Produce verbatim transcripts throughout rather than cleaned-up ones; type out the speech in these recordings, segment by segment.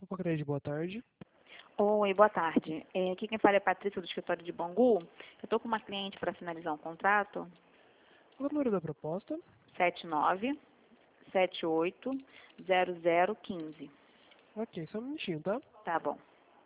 Pacred, boa tarde. Oi, boa tarde. É, aqui quem fala é a Patrícia do escritório de Bangu. Eu estou com uma cliente para finalizar um contrato. O número da proposta? sete nove sete oito zero zero um cinco. Ok, só um minutinho, tá? Tá bom.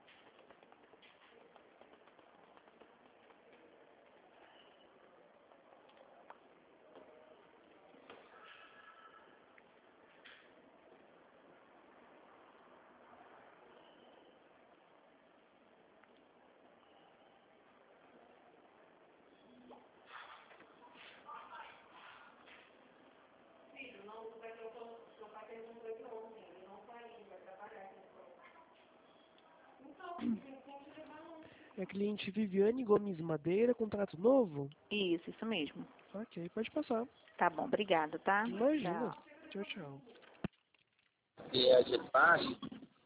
É a cliente Viviane Gomes Madeira, contrato novo? Isso, isso mesmo. Ok, pode passar. Tá bom, obrigada, tá? Imagina. Tchau. Tchau, tchau. que é de baixo,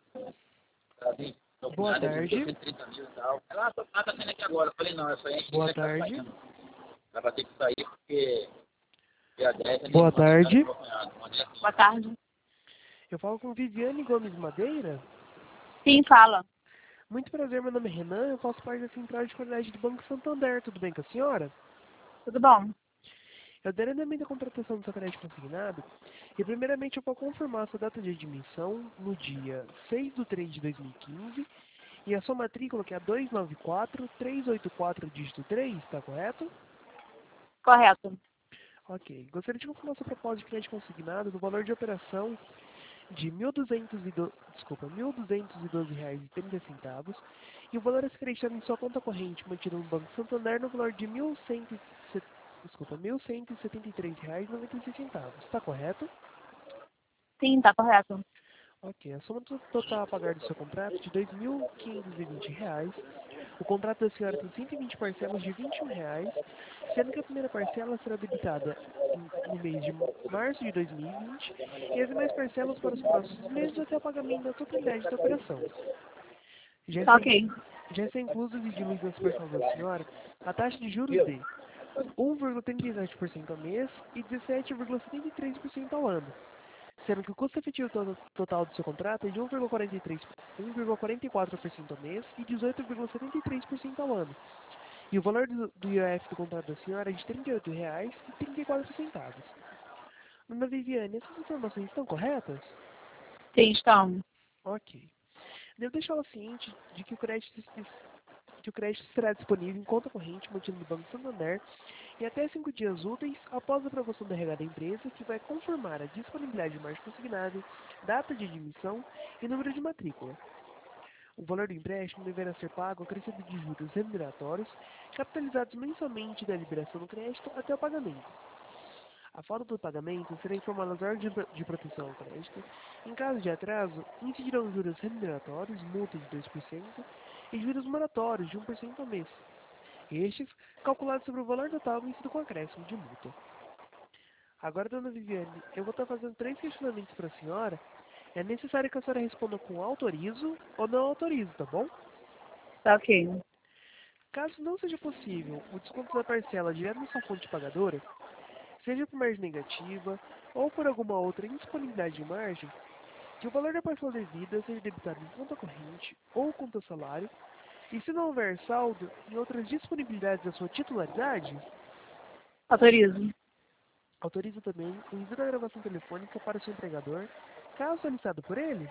pra vir, tô com Boa nada de tarde. cento e trinta mil e tal. Ela, tô, ela tá saindo aqui agora. Eu falei, não, essa aí a gente Boa vai estar tarde. saindo. Ela vai ter que sair porque porque a Débora tem Boa que mandar tarde. pro meu cunhado, mandei aqui. Boa tarde. Eu falo com Viviane Gomes Madeira? Sim, fala. Muito prazer, meu nome é Renan, eu faço parte da Central de Qualidade do Banco Santander. Tudo bem com a senhora? Tudo bom? Eu darei andamento da contratação do seu crédito consignado e primeiramente eu vou confirmar a sua data de admissão no dia seis de três de dois mil e quinze e a sua matrícula que é a dois nove quatro três oito quatro dígito três, está correto? Correto. Ok. Gostaria de confirmar sua proposta de crédito consignado no valor de operação de mil duzentos e doze, desculpa, mil duzentos e doze reais e trinta centavos e o valor a ser creditado em sua conta corrente mantido no Banco Santander no valor de mil cem e setenta, desculpa, mil cento e setenta e três reais e noventa e seis centavos. Está correto? Sim, tá correto. Ok. A soma to- total a pagar do seu contrato é de dois mil quinhentos e vinte reais. O contrato da senhora tem cento e vinte parcelas de vinte e um reais, sendo que a primeira parcela será debitada em- no mês de março de dois mil e vinte e as demais parcelas para os próximos meses até o pagamento da totalidade da operação. Já Tá está, in- ok. já está incluso e diluído nas parcelas da senhora a taxa de juros de um vírgula trinta e sete por cento ao mês e dezessete vírgula setenta e três por cento ao ano, sendo que o custo efetivo to- total do seu contrato é de um vírgula quarenta e três um vírgula quarenta e quatro por cento ao mês e dezoito vírgula setenta e três por cento ao ano. E o valor do, do I O F do contrato da senhora é de trinta e oito reais e trinta e quatro centavos. Dona Viviane, essas informações estão corretas? Sim, estão. Ok. Devo deixá-la ciente de que o crédito, que o crédito será disponível em conta corrente mantida no Banco Santander e até cinco dias úteis após a aprovação da R H da empresa, que vai confirmar a disponibilidade de margem consignada, data de admissão e número de matrícula. O valor do empréstimo deverá ser pago acrescido de juros remuneratórios, capitalizados mensalmente da liberação do crédito até o pagamento. A falta do pagamento será informada às órgãos de pro- de proteção ao crédito. Em caso de atraso, incidirão juros remuneratórios, multa de dois por cento e juros moratórios de um por cento ao mês. Estes calculados sobre o valor total vencido com acréscimo de multa. Agora, dona Viviane, eu vou estar fazendo três questionamentos para a senhora. É necessário que a senhora responda com autorizo ou não autorizo, tá bom? Tá ok. Caso não seja possível o desconto da parcela direto na sua fonte pagadora, seja por margem negativa ou por alguma outra indisponibilidade de margem, que o valor da parcela devida seja debitado em conta corrente ou conta salário, e se não houver saldo em outras disponibilidades da sua titularidade, Autorizo. autoriza também o envio da gravação telefônica para o seu empregador, caso solicitado por ele?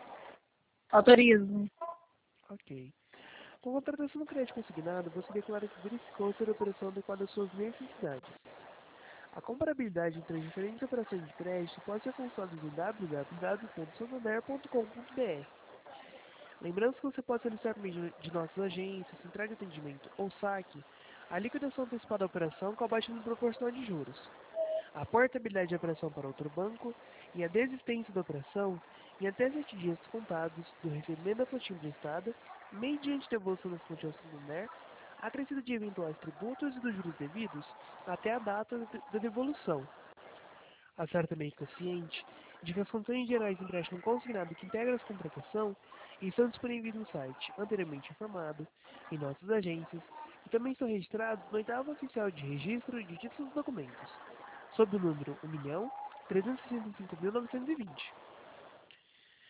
Autorizo. Ok. Com a contratação do crédito consignado, você declara que verificou ser a operação adequada às suas necessidades. A comparabilidade entre as diferentes operações de crédito pode ser consultada em w w w ponto santander ponto com ponto b r. Lembrando que você pode solicitar por meio de nossas agências, entrega de atendimento ou saque, a liquidação antecipada da operação com a baixa proporcional de juros, a portabilidade da operação para outro banco e a desistência da operação em até sete dias contados do recebimento da quantia emprestada, mediante devolução das quantias ao Santander, acrescido de eventuais tributos e dos juros devidos até a data da devolução. A senhora também é consciente de que as condições gerais de empréstimo consignado que integram essa contratação estão disponíveis no site anteriormente informado, em nossas agências, e também estão registrados no oitavo oficial de registro de títulos e documentos, sob o número um milhão trezentos e sessenta e cinco mil novecentos e vinte.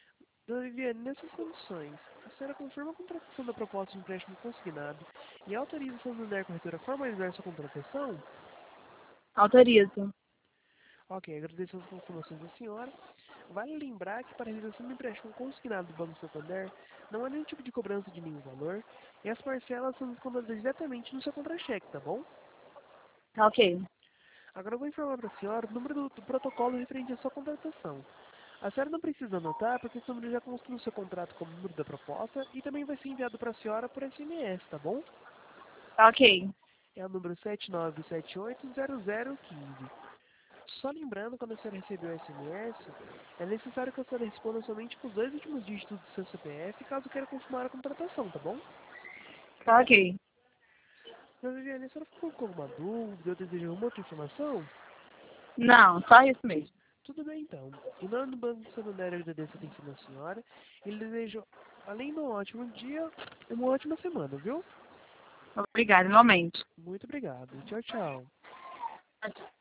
Dona Viviane, nessas condições, a senhora confirma a contratação da proposta de empréstimo consignado e autoriza a Santander Corretora a formalizar sua contratação? Autorizo. Ok, agradeço as informações da senhora. Vale lembrar que para a realização do empréstimo consignado do Banco Santander, não há nenhum tipo de cobrança de nenhum valor e as parcelas são descontadas diretamente no seu contra-cheque, tá bom? Tá ok. Agora eu vou informar para a senhora o número do, do protocolo referente à sua contratação. A senhora não precisa anotar, porque esse número já consta no seu contrato como número da proposta e também vai ser enviado para a senhora por S M S, tá bom? Tá ok. É o número sete nove sete oito zero zero um cinco. Só lembrando, quando a senhora receber o S M S, é necessário que a senhora responda somente com os dois últimos dígitos do seu C P F, caso queira confirmar a contratação, tá bom? Tá ok. Dona Viviane, a senhora ficou com alguma dúvida ou deseja alguma outra informação? Não, só isso mesmo. Tudo bem, então. Em nome do Banco Santander, eu agradeço a atenção da senhora e lhe desejo, além de um ótimo dia, uma ótima semana, viu? Obrigada, igualmente. Muito obrigado. Tchau, tchau.